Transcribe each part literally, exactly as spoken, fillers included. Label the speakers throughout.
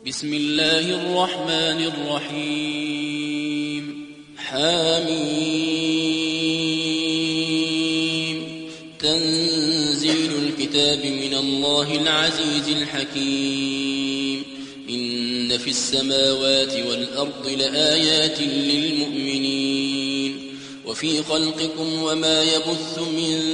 Speaker 1: بسم الله الرحمن الرحيم. حميم. تنزيل الكتاب من الله العزيز الحكيم. إن في السماوات والأرض لآيات للمؤمنين وفي خلقكم وما يبث من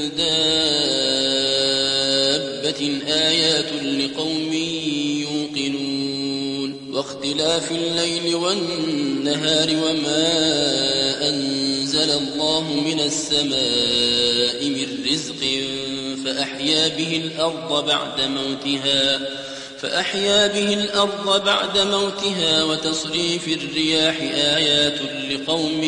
Speaker 1: دابة آيات لقوم يوقنون واختلاف الليل والنهار وما أنزل الله من السماء من رزق فأحيا به الأرض بعد موتها فأحيا به الأرض بعد موتها وتصريف الرياح آيات لقوم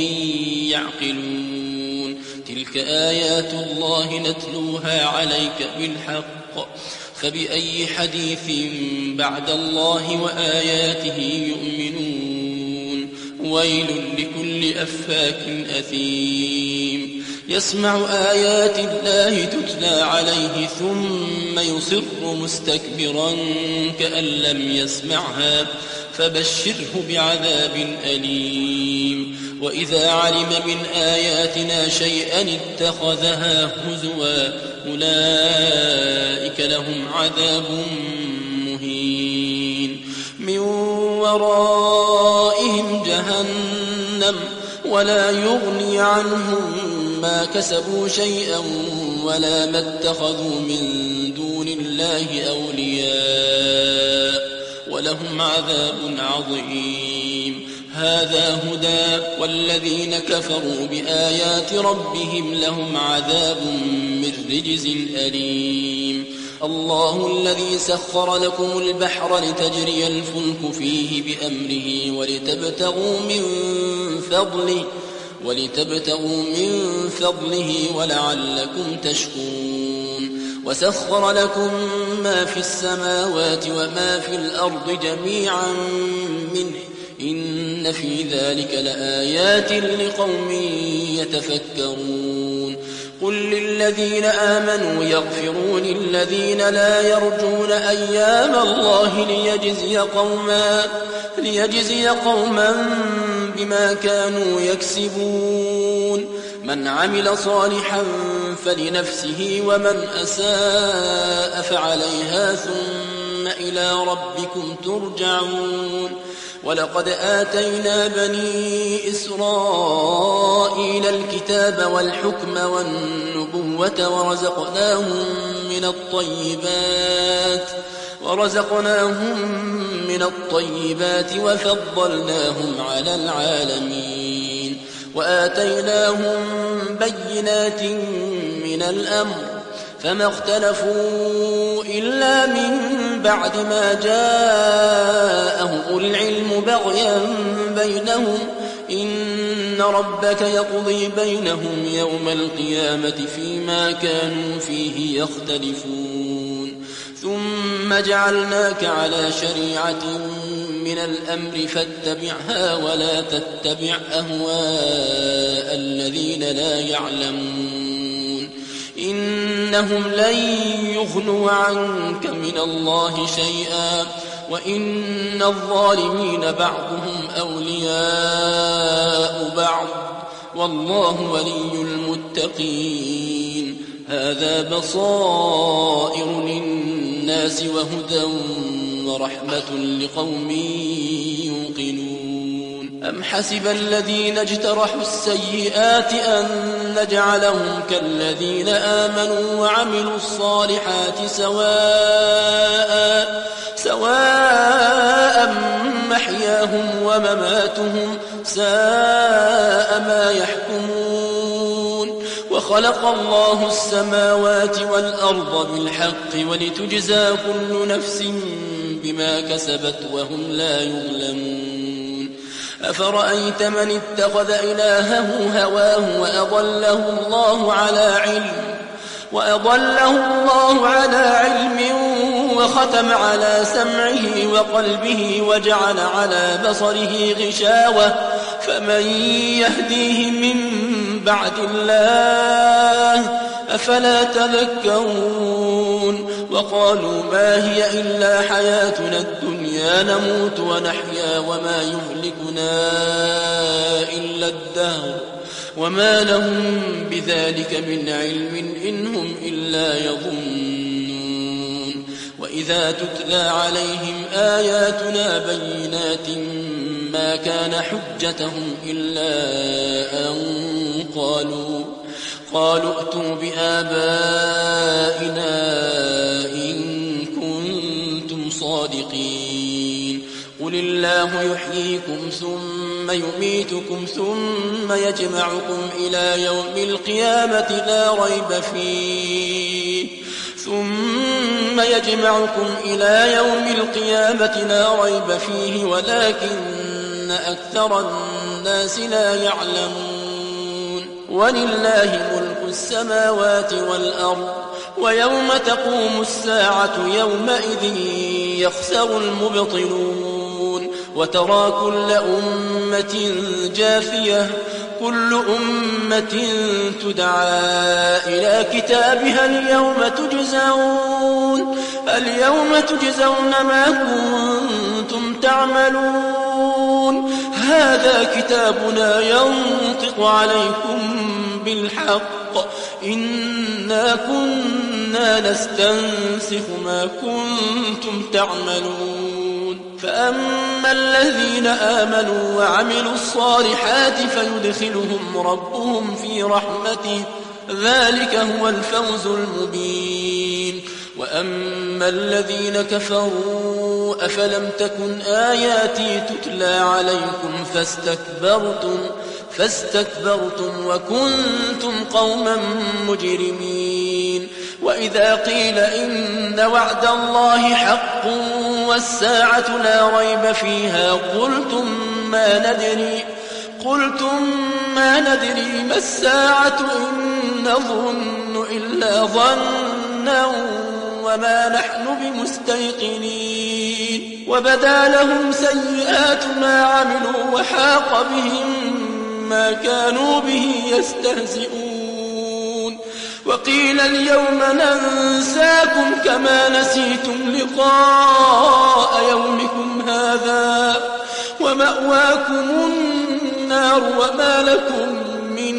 Speaker 1: يعقلون تلك آيات الله نتلوها عليك بالحق فبأي حديث بعد الله وآياته يؤمنون ويل لكل أفاك أثيم يسمع آيات الله تتلى عليه ثم يصر مستكبرا كأن لم يسمعها فبشره بعذاب أليم وإذا علم من آياتنا شيئا اتخذها هزوا أولئك لهم عذاب مهين من ورائهم جهنم ولا يغني عنهم ما كسبوا شيئا ولا ما اتخذوا من دون الله أولياء ولهم عذاب عظيم هذا هدى والذين كفروا بآيات ربهم لهم عذاب من رجز أليم الله الذي سخر لكم البحر لتجري الفلك فيه بأمره ولتبتغوا من فضله ولتبتغوا من فضله ولعلكم تشكرون وسخر لكم ما في السماوات وما في الأرض جميعا منه إن في ذلك لآيات لقوم يتفكرون قل للذين آمنوا يغفروا للذين لا يرجون أيام الله ليجزي قوما ليجزي قوما بما كانوا يكسبون من عمل صالحا فلنفسه ومن أساء فعليها ثم إلى ربكم ترجعون ولقد آتينا بني إسرائيل الكتاب والحكم والنبوة ورزقناهم من الطيبات ورزقناهم من الطيبات وفضلناهم على العالمين وآتيناهم بينات من الأمر فما اختلفوا إلا من بعد ما جاءهم العلم بغيا بينهم إن ربك يقضي بينهم يوم القيامة فيما كانوا فيه يختلفون ثم جعلناك على شريعة من الأمر فاتبعها ولا تتبع أهواء الذين لا يعلمون إنهم لن يغنوا عنك من الله شيئا وإن الظالمين بعضهم أولياء بعض والله ولي المتقين هذا بصائر للناس وهدى ورحمة لقوم يوقنون أم حسب الذين اجترحوا السيئات أن نجعلهم كالذين آمنوا وعملوا الصالحات سواء سواء محياهم ومماتهم ساء ما يحكمون وخلق الله السماوات والأرض بالحق ولتجزى كل نفس بما كسبت وهم لا يظلمون أفرأيت من اتخذ إلهه هواه وأضله الله على علم وأضله الله على علم وختم على سمعه وقلبه وجعل على بصره غشاوة فمن يهديه من بعد الله أفلا تذكرون وقالوا ما هي إلا حياتنا الدنيا نموت ونحيا وما يهلكنا إلا الدهر وما لهم بذلك من علم إن هم إلا يظنون وإذا تتلى عليهم آياتنا بينات ما كان حجتهم إلا أن قالوا قالوا ائتوا بآبائنا إن كنتم صادقين قل الله يحييكم ثم يميتكم ثم يجمعكم إلى يوم القيامة لا ريب فيه ثم يجمعكم إلى يوم القيامة لا ريب فيه ولكن أكثر الناس لا يعلمون ولله ملك السماوات والأرض ويوم تقوم الساعة يومئذ يخسر المبطلون وترى كل أمة جاثية كل أمة تدعى إلى كتابها اليوم تجزون اليوم تجزون ما كنتم تعملون هذا كتابنا ينطق عليكم بالحق إنا كنا نستنسخ ما كنتم تعملون فأما الذين آمنوا وعملوا الصالحات فيدخلهم ربهم في رحمته ذلك هو الفوز المبين وأما الذين كفروا أفلم تكن آياتي تتلى عليكم فاستكبرتم فاستكبرتم وكنتم قوما مجرمين وإذا قيل إن وعد الله حق والساعة لا ريب فيها قلتم ما ندري قلتم ما ندري ما الساعة إن نظن إلا ظنا وما نحن بمستيقنين وبدا لهم سيئات ما عملوا وحاق بهم ما كانوا به يستهزئون وقيل اليوم ننساكم كما نسيتم لقاء يومكم هذا ومأواكم النار وما لكم من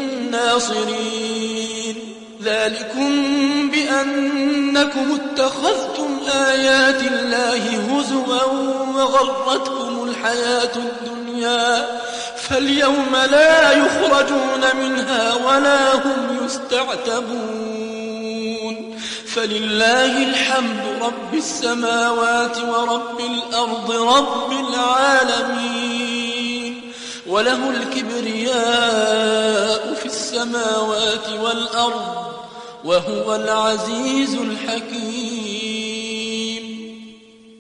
Speaker 1: ناصرين ذلكم بأنكم اتخذتم آيات الله هزوا وغرتكم الحياة الدنيا فاليوم لا يخرجون منها ولا هم يستعتبون فلله الحمد رب السماوات ورب الأرض رب العالمين وله الكبرياء في السماوات والأرض وهو العزيز الحكيم